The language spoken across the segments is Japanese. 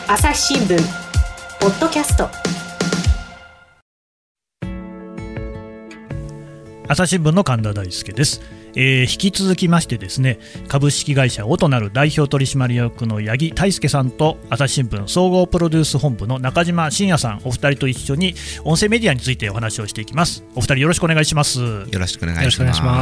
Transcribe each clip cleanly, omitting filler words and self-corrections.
朝日新聞ポッドキャスト。 朝日新聞の神田大輔です。引き続きましてですね、株式会社オトナル代表取締役の八木大輔さんと朝日新聞総合プロデュース本部の中島真也さん、お二人と一緒に音声メディアについてお話をしていきます。お二人よろしくお願いします。 よろしくお願いします。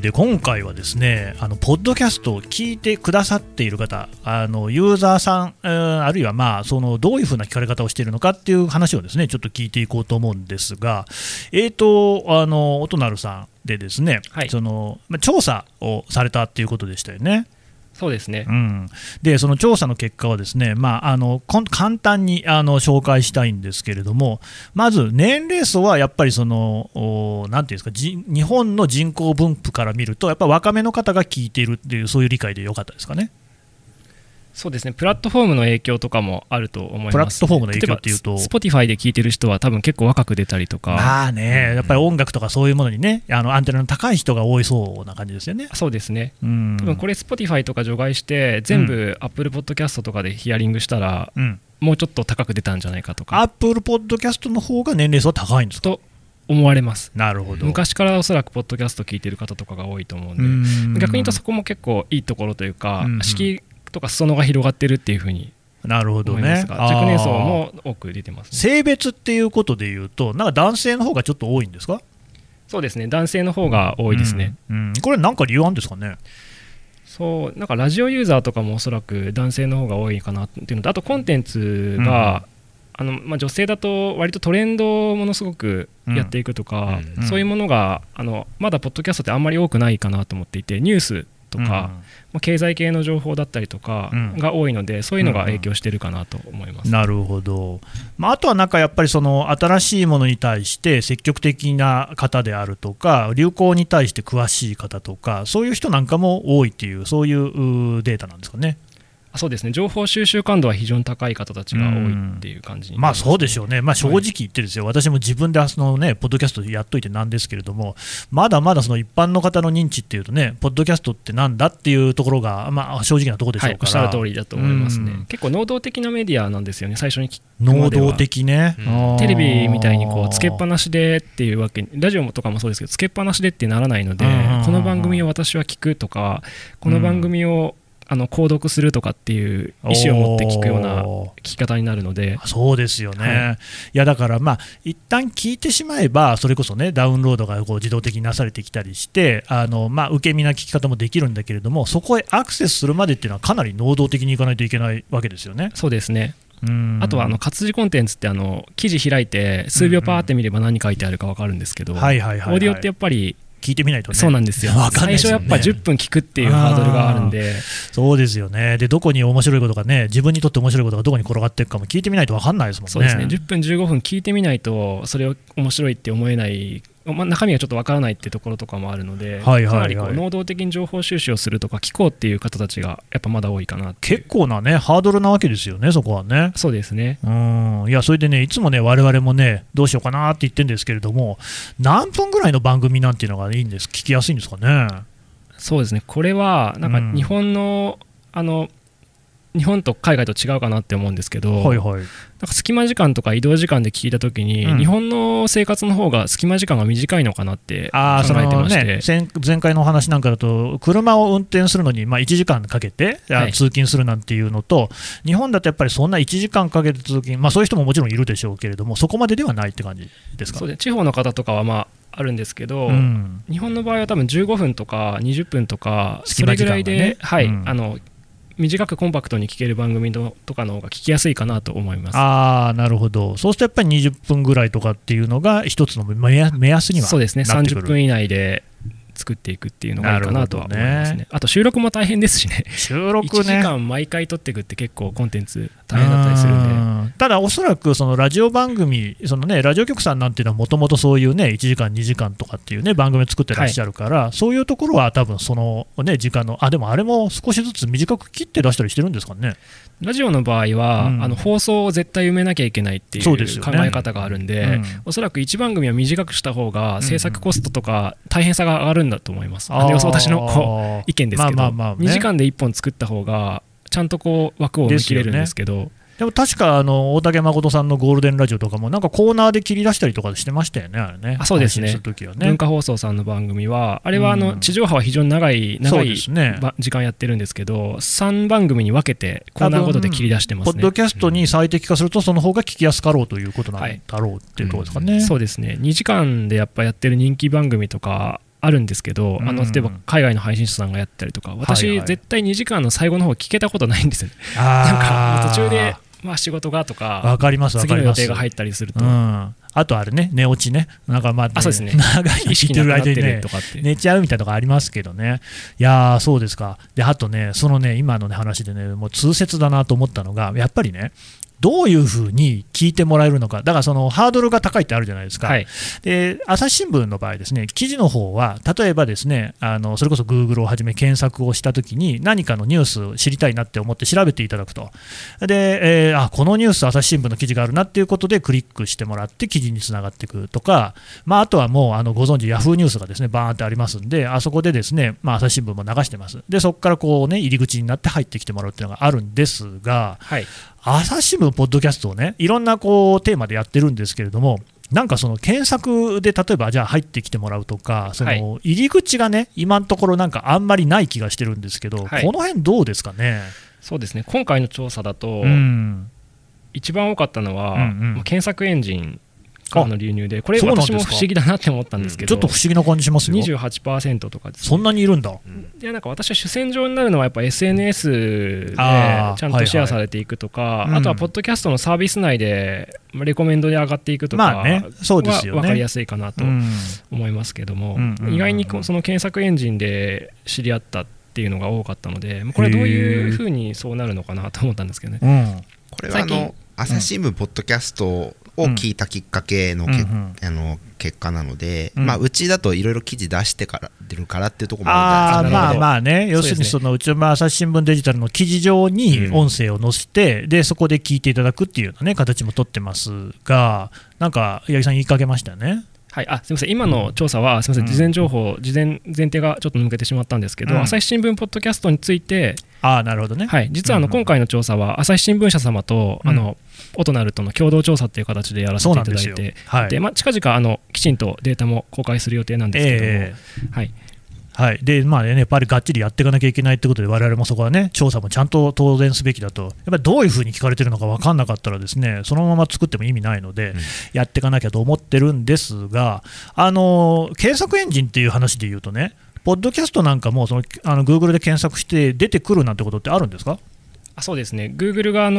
で、今回はですね、ポッドキャストを聞いてくださっている方、ユーザーさん、あるいはどういうふうな聞かれ方をしているのかっていう話をですね、ちょっと聞いていこうと思うんですが、オトナルさんでですね、 はい、 調査をされたっていうことでしたよね。 そうですね、 でその調査の結果はですね、簡単に紹介したいんですけれども、まず年齢層はやっぱりなんていうんですか、日本の人口分布から見るとやっぱり若めの方が聞いているっていう、そういう理解でよかったですかね。 そうですね、プラットフォームの影響とかもあると思います。 プラットフォームの影響っていうと、 Spotify で聞いてる人は多分結構若く出たりとか、 やっぱり音楽とかそういうものにね、アンテナの高い人が多いそうな感じですよね。 そうですね、多分これ Spotify とか除外して全部 Apple Podcast とかでヒアリングしたら、もうちょっと高く出たんじゃないかとか。 Apple Podcast の方が年齢層は高いんですかと思われます。 なるほど。 昔からおそらくポッドキャスト聞いてる方とかが多いと思うんで、逆に言うとそこも結構いいところというか、敷居とか裾野が広がってるっていうふうに思いますが、若年層も多く出てますね。 性別っていうことでいうと、なんか男性の方がちょっと多いんですか？ そうですね、男性の方が多いですね。 これなんか理由あるんですかね？ そう、なんかラジオユーザーとかもおそらく男性の方が多いかなっていうのと、あとコンテンツが、女性だと割とトレンドをものすごくやっていくとか、そういうものがまだポッドキャストってあんまり多くないかなと思っていて、ニュースとか、経済系の情報だったりとかが多いので、そういうのが影響してるかなと思います。 なるほど。あとはなんかやっぱり新しいものに対して積極的な方であるとか、流行に対して詳しい方とか、そういう人なんかも多いっていう、そういうデータなんですかね。 そうですね、情報収集感度は非常に高い方たちが多いっていう感じになりますね。 そうでしょうね。正直言ってですよ、私も自分でポッドキャストやっといてなんですけれども、まだまだ一般の方の認知っていうとね、ポッドキャストってなんだっていうところが、正直なところでしょうから、 おっしゃる通りだと思いますね。結構能動的なメディアなんですよね、最初に聞く能動的ね、 テレビみたいにつけっぱなしでっていうわけに、ラジオとかもそうですけど、つけっぱなしでってならないので、この番組を私は聞くとか、この番組を購読するとかっていう意思を持って聞くような聞き方になるので。 そうですよね、いやだから一旦聞いてしまえば、それこそね、ダウンロードが自動的になされてきたりして、受け身な聞き方もできるんだけれども、そこへアクセスするまでっていうのはかなり能動的にいかないといけないわけですよね。 そうですね。あとは活字コンテンツって記事開いて数秒パーって見れば何書いてあるか分かるんですけど、オーディオってやっぱり聞いてみないとね。 そうなんですよ。最初やっぱ10分聞くっていうハードルがあるんで。 そうですよね。でどこに面白いことがね、自分にとって面白いことがどこに転がっていくかも聞いてみないと分かんないですもんね。 そうですね、10分15分聞いてみないとそれを面白いって思えない、中身がちょっと分からないっていうところとかもあるので、かなり能動的に情報収集をするとか聞こうっていう方たちがやっぱまだ多いかなって。 結構なねハードルなわけですよね、そこはね。 そうですね。 いやそれでね、いつもね我々もねどうしようかなって言ってるんですけれども、何分ぐらいの番組なんていうのがいいんです、聞きやすいんですかね。 そうですね、これはなんか日本の、日本と海外と違うかなって思うんですけど、なんか隙間時間とか移動時間で聞いたときに、日本の生活の方が隙間時間が短いのかなって考えてまして、 前回のお話なんかだと車を運転するのに1時間かけて通勤するなんていうのと、日本だとやっぱりそんな1時間かけて通勤、そういう人ももちろんいるでしょうけれども、そこまでではないって感じですか。 そうで、地方の方とかはあるんですけど、日本の場合は多分15分とか20分とかそれぐらいで、短くコンパクトに聞ける番組とかの方が聞きやすいかなと思います。 なるほど。そうするとやっぱり20分ぐらいとかっていうのが一つの目安にはなってくる。 そうですね、30分以内で作っていくっていうのがいいかなとは思いますね。あと収録も大変ですしね。 収録ね、 1時間毎回撮っていくって結構コンテンツ大変だったりするんで。 ただおそらくそのラジオ番組、ラジオ局さんなんていうのはもともとそういうね1時間2時間とかっていうね番組を作ってらっしゃるから、そういうところは多分そのね時間のでもあれも少しずつ短く切って出したりしてるんですかね。 ラジオの場合は、放送を絶対埋めなきゃいけないっていう考え方があるんで、おそらく1番組は短くした方が制作コストとか大変さが上がるんだと思います。私の意見ですけど、2時間で1本作った方がちゃんと枠を埋め切れるんですけど、 でも確か大竹誠さんのゴールデンラジオとかもなんかコーナーで切り出したりとかしてましたよね、あれね。 そうですね。 配信する時はね。 文化放送さんの番組はあれは地上波は非常に長い時間やってるんですけど、3番組に分けてコーナーごとで切り出してますね。 ポッドキャストに最適化するとその方が聞きやすかろうということなんだろうっていうところですかね。 そうですね。2時間でやっぱやってる人気番組とかあるんですけど、例えば海外の配信者さんがやったりとか、私、絶対2時間の最後の方聞けたことないんですよね。なんか途中で仕事がとか、 わかります、 次の予定が入ったりすると、 あとあれね、寝落ちね、なんかそうですね、 長い聞いてる間にね、寝ちゃうみたいなのがありますけどね。いやー、そうですか。で、あとね、そのね、今のね話でね、もう痛切だなと思ったのが、やっぱりね、どういうふうに聞いてもらえるのか、だからそのハードルが高いってあるじゃないですか、で朝日新聞の場合、ですね、記事の方は、例えばですね、それこそ Google をはじめ検索をしたときに、何かのニュースを知りたいなって思って調べていただくと、でこのニュース、朝日新聞の記事があるなっていうことで、クリックしてもらって、記事につながっていくとか、あとはもうご存知、ヤフーニュースがですねバーンってありますんで、あそこでですね、朝日新聞も流してます、でそこからこう、ね、入り口になって入ってきてもらうっていうのがあるんですが、朝日新聞ポッドキャストをね、いろんなこうテーマでやってるんですけれども、なんかその検索で例えばじゃあ入ってきてもらうとか、その入り口がね、今のところなんかあんまりない気がしてるんですけど、この辺どうですかね。 そうですね、今回の調査だと、一番多かったのは、検索エンジンからの流入で、これ私も不思議だなって思ったんですけど、 ちょっと不思議な感じしますよ。 28% とかですね。 そんなにいるんだ。 でなんか私は主戦場になるのはやっぱ SNS でちゃんとシェアされていくとか、あとはポッドキャストのサービス内でレコメンドで上がっていくとかは分かりやすいかなと思いますけども、意外にその検索エンジンで知り合ったっていうのが多かったので、これはどういうふうにそうなるのかなと思ったんですけどね。 これは朝日新聞ポッドキャストを聞いたきっかけの結果なので、うちだといろいろ記事出してから出るからっていうところもあるんじゃないですか。 ね、要するにそのうちの朝日新聞デジタルの記事上に音声を載せて、でそこで聞いていただくっていうような、ね、形も取ってますが、なんか八木さん言いかけましたね。 すみません、今の調査はすみません、事前情報、前提がちょっと抜けてしまったんですけど、朝日新聞ポッドキャストについて、 なるほどね、 実は今回の調査は朝日新聞社様とオトナルとの共同調査という形でやらせていただいて、近々きちんとデータも公開する予定なんですけれども、 でやっぱりがっちりやっていかなきゃいけないということで、我々もそこはね、調査もちゃんと当然すべきだと、やっぱりどういうふうに聞かれてるのか分かんなかったらですね、そのまま作っても意味ないので、やっていかなきゃと思ってるんですが、検索エンジンっていう話でいうとね、ポッドキャストなんかもGoogle で検索して出てくるなんてことってあるんですか？ そうですね、Google が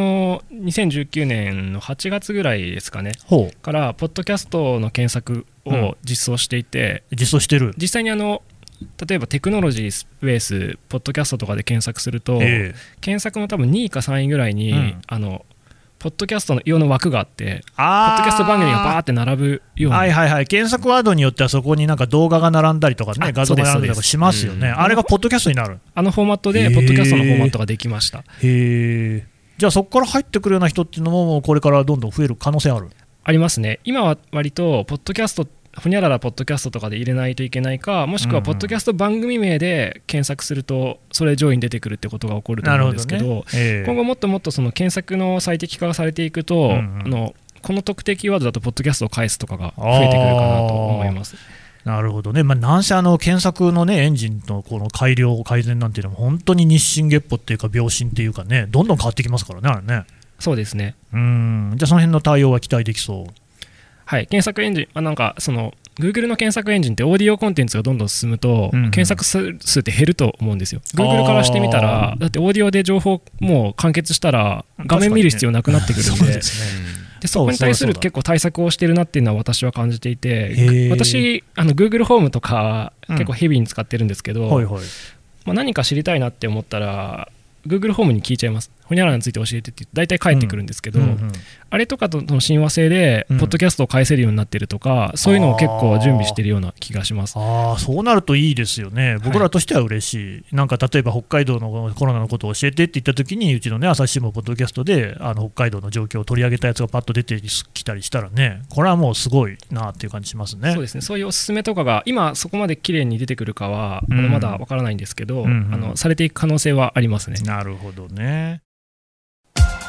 2019年の8月ぐらいですかね、からポッドキャストの検索を実装していて、実際に例えばテクノロジースペースポッドキャストとかで検索すると、検索の多分2位か3位ぐらいに、ポッドキャストの用の枠があって、ポッドキャスト番組がバーって並ぶような、 検索ワードによってはそこになんか動画が並んだりとかね、画像が並んだりとかしますよね。あれがポッドキャストになる。 フォーマットでポッドキャストのフォーマットができました。 じゃあそこから入ってくるような人っていうのもこれからどんどん増える可能性ある？ ありますね。今は割とポッドキャストほにゃららポッドキャストとかで入れないといけないか、もしくはポッドキャスト番組名で検索するとそれ上位に出てくるってことが起こると思うんですけど、今後もっともっとその検索の最適化がされていくと、この特定キーワードだとポッドキャストを返すとかが増えてくるかなと思います。 なるほどね。なんせ検索の、ね、エンジンのこの改良改善なんていうのも本当に日進月歩っていうか秒針っていうかね、どんどん変わってきますからね、あれね。 そうですね。 じゃあその辺の対応は期待できそう。 検索エンジン、なんかGoogle の検索エンジンってオーディオコンテンツがどんどん進むと、検索数って減ると思うんですよ。Google からしてみたら、だってオーディオで情報もう完結したら画面見る必要なくなってくるんで、そこに対する結構対策をしてるなっていうのは私は感じていて、私Google ホームとか結構ヘビーに使ってるんですけど、何か知りたいなって思ったらGoogle ホームに聞いちゃいます。ほにゃららについて教えてって大体返ってくるんですけど、あれとかとの親和性でポッドキャストを返せるようになってるとか、そういうのを結構準備してるような気がします。 そうなるといいですよね。僕らとしては嬉しい。なんか例えば北海道のコロナのことを教えてって言った時に、うちのね朝日新聞ポッドキャストで北海道の状況を取り上げたやつがパッと出てきたりしたらね、これはもうすごいなっていう感じしますね。 そうですね。そういうおすすめとかが今そこまで綺麗に出てくるかはまだわからないんですけど、されていく可能性はありますね。 なるほどね。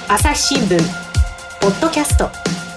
朝日新聞ポッドキャスト。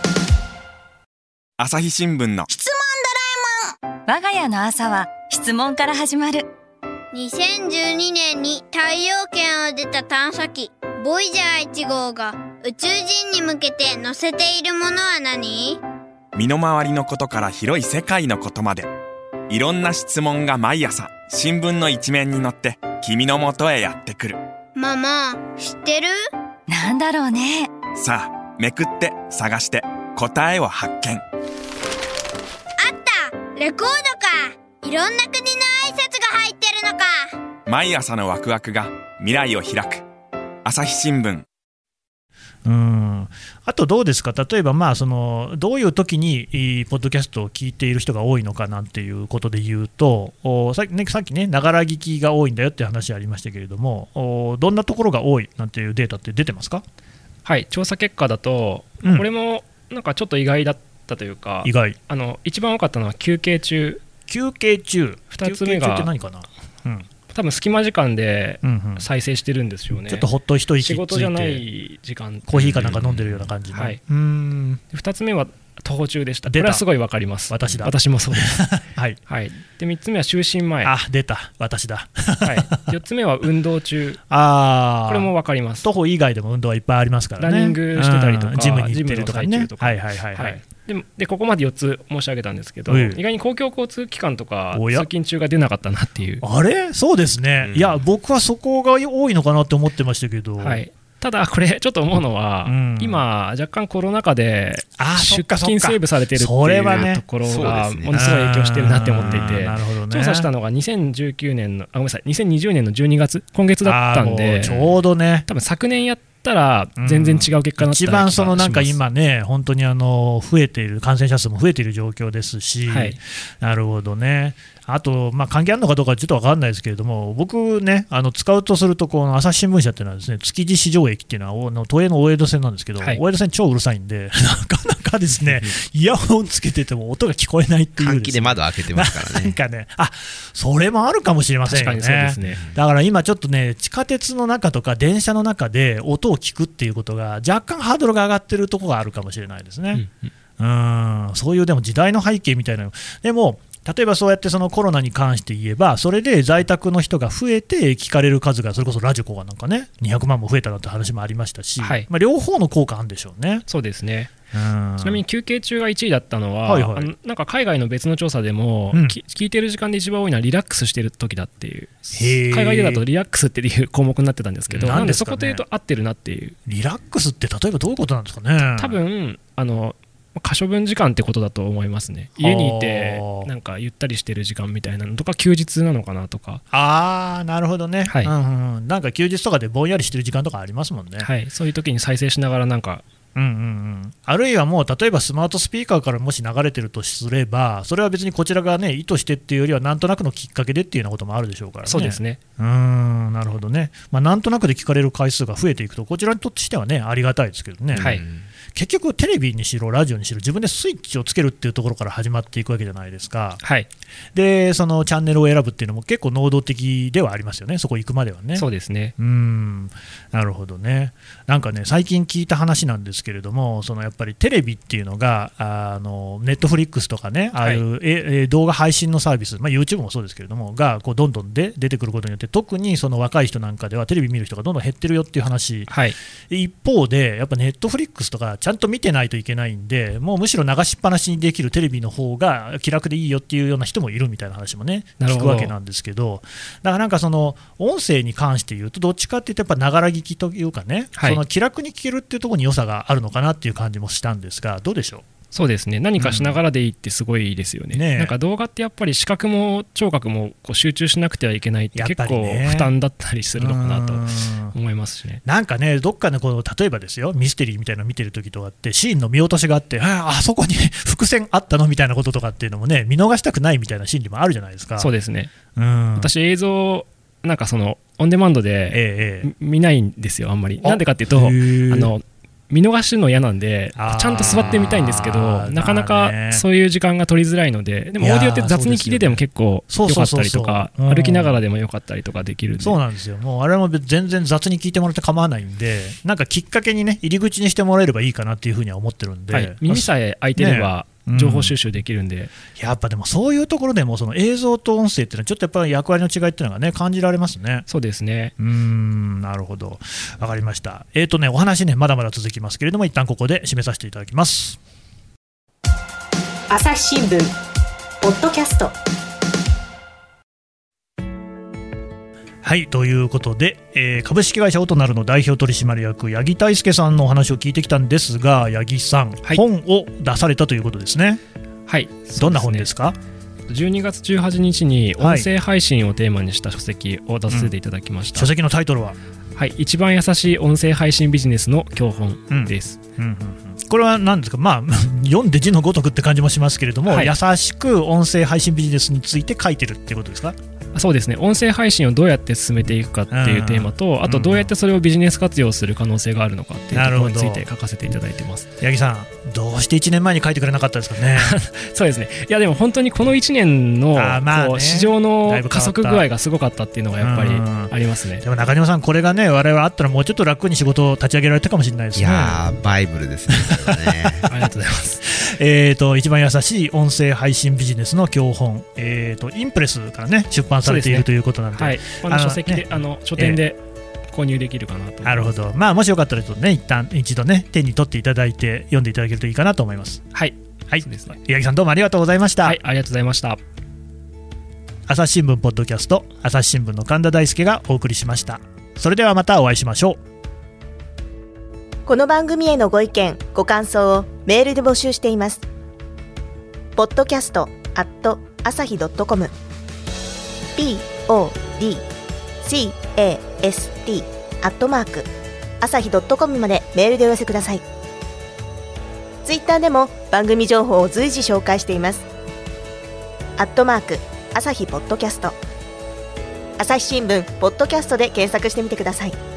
朝日新聞の質問ドラえもん。我が家の朝は質問から始まる。 2012年に太陽圏を出た探査機ボイジャー1号が宇宙人に向けて載せているものは何？ 身の回りのことから広い世界のことまで、いろんな質問が毎朝新聞の一面に載って君の元へやってくる。 ママ、知ってる？ なんだろうね。 さあめくって探して答えを発見。 あった！レコードか。いろんな国の挨拶が入ってるのか。 毎朝のワクワクが未来を開く。朝日新聞。 あとどうですか、例えばどういう時にポッドキャストを聞いている人が多いのかなんていうことで言うと、さっきね、ながら聞きが多いんだよって話ありましたけれども、どんなところが多いなんていうデータって出てますか？ はい、調査結果だと、これもなんかちょっと意外だったというか、一番多かったのは休憩中。 2つ目が休憩中って何かな、多分隙間時間で再生してるんですよね。 ちょっとほっと一息ついて仕事じゃない時間、 コーヒーかなんか飲んでるような感じの、 2つ目は徒歩中でした。これはすごい分かります。私もそうですはい、で3つ目は就寝前。 出た、私だ 4つ目は運動中。これも分かります。 徒歩以外でも運動はいっぱいありますからね。 ランニングしてたりとか、 ジムに行ってるとかね。 でここまで4つ申し上げたんですけど、意外に公共交通機関とか通勤中が出なかったなっていう。 あれそうですね、いや僕はそこが多いのかなって思ってましたけど、 ただこれちょっと思うのは、今若干コロナ禍で出勤セーブされてるっていうところがものすごい影響してるなって思っていて、調査したのが2020年の12月、今月だったんで、 ちょうどね、 多分昨年やったら全然違う結果になった気がします。 一番なんか今ね、本当に増えている、感染者数も増えている状況ですし、なるほどね。あと、関係あるのかどうかちょっと分かんないですけれども、僕ね、使うとすると、この朝日新聞社っていうのはですね、築地市場駅っていうのは都営の大江戸線なんですけど、大江戸線超うるさいんで、なかなかですね、イヤホンつけてても音が聞こえないっていう、 換気で窓開けてますからね。 なんかね、それもあるかもしれませんよね。 確かにそうですね。 だから今ちょっとね、地下鉄の中とか電車の中で音を聞くっていうことが若干ハードルが上がってるところがあるかもしれないですね。そういうでも時代の背景みたいなのでも、例えばそうやってそのコロナに関して言えば、それで在宅の人が増えて聞かれる数がそれこそラジコがなんかね200万も増えたなんて話もありましたし、両方の効果あるんでしょうね。 そうですね。ちなみに休憩中が1位だったのは、なんか海外の別の調査でも、聞いてる時間で一番多いのはリラックスしてる時だっていう、海外でだとリラックスっていう項目になってたんですけど、なんでそこというと合ってるなっていう。 リラックスって例えばどういうことなんですかね。 多分可処分時間ってことだと思いますね。家にいてなんかゆったりしてる時間みたいなのとか、休日なのかなとか。 なるほどね、なんか休日とかでぼんやりしてる時間とかありますもんね。 そういう時に再生しながらなんか、 あるいはもう例えばスマートスピーカーからもし流れてるとすれば、それは別にこちらがね意図してっていうよりはなんとなくのきっかけでっていうようなこともあるでしょうからね。 そうですね。 なるほどね。なんとなくで聞かれる回数が増えていくとこちらにとってはねありがたいですけどね。結局テレビにしろラジオにしろ自分でスイッチをつけるっていうところから始まっていくわけじゃないですか。でそのチャンネルを選ぶっていうのも結構能動的ではありますよね、そこ行くまではね。 そうですね。 なるほどね。なんかね最近聞いた話なんですけれども、やっぱりテレビっていうのがネットフリックスとかね、ああいう動画配信のサービス、YouTube もそうですけれどもがこうどんどん出てくることによって、特にその若い人なんかではテレビ見る人がどんどん減ってるよっていう話、一方でやっぱネットフリックスとかちゃんと見てないといけないんで、もうむしろ流しっぱなしにできるテレビの方が気楽でいいよっていうような人もいるみたいな話もね聞くわけなんですけど、だからなんかその音声に関して言うとどっちかっていうとやっぱながら聞きというかね、その気楽に聞けるっていうところに良さがあるのかなっていう感じもしたんですが、どうでしょう。 そうですね、何かしながらでいいってすごいですよね。なんか動画ってやっぱり視覚も聴覚もこう集中しなくてはいけないって結構負担だったりするのかなと思いますしね。 なんかね、どっかでこの例えばですよ、ミステリーみたいなの見てる時とかってシーンの見落としがあって、あそこに伏線あったのみたいなこととかっていうのもね、見逃したくないみたいな心理もあるじゃないですか。 そうですね。私映像なんかそのオンデマンドで見ないんですよ、あんまり。なんでかっていうと見逃してるの嫌なんでちゃんと座ってみたいんですけど、なかなかそういう時間が取りづらいので、でもオーディオって雑に聞いてても結構良かったりとか、歩きながらでも良かったりとかできるんで。 そうなんですよ。もうあれも全然雑に聞いてもらって構わないんで、なんかきっかけにね、入り口にしてもらえればいいかなっていうふうには思ってるんで、 はい、耳さえ開いてれば、情報収集できるんで、 やっぱでもそういうところでもその映像と音声っていうのはちょっとやっぱり役割の違いっていうのがね感じられますね。 そうですね。 なるほど、わかりました。お話ねまだまだ続きますけれども、一旦ここで締めさせていただきます。 朝日新聞ポッドキャスト。 はい、ということで、株式会社オトナルの代表取締役八木大輔さんのお話を聞いてきたんですが、八木さん、はい、本を出されたということですね。 はい、 どんな本ですか ？12月18日に音声配信をテーマにした書籍を出させていただきました。 書籍のタイトルは、 はい、一番優しい音声配信ビジネスの教本です。 これは何ですか？読んで字のごとくって感じもしますけれども、はい、優しく音声配信ビジネスについて書いてるっていうことですか？ そうですね。音声配信をどうやって進めていくかっていうテーマと、あとどうやってそれをビジネス活用する可能性があるのかっていうところについて書かせていただいてます。 八木さん、どうして1年前に書いてくれなかったですかね？ そうですね。いやでも本当にこの1年の市場の加速具合がすごかったっていうのがやっぱりありますね。 でも中島さん、これがね我々あったらもうちょっと楽に仕事を立ち上げられたかもしれないですね。 いやーバイブルですね。 ありがとうございます。 一番優しい音声配信ビジネスの教本、インプレスからね出版されているということなんで、 はい、書籍で書店で購入できるかなと思います。 なるほど。もしよかったらちょっとね一度ね手に取っていただいて読んでいただけるといいかなと思います。 はいはい、ですね。八木さんどうもありがとうございました。 はい、ありがとうございました。 朝日新聞ポッドキャスト、朝日新聞の神田大輔がお送りしました。それではまたお会いしましょう。 この番組へのご意見ご感想をメールで募集しています。podcast@asahi.com podcast@asahi.com までメールでお寄せください。ツイッターでも番組情報を随時紹介しています。朝日ポッドキャスト、朝日新聞ポッドキャストで検索してみてください。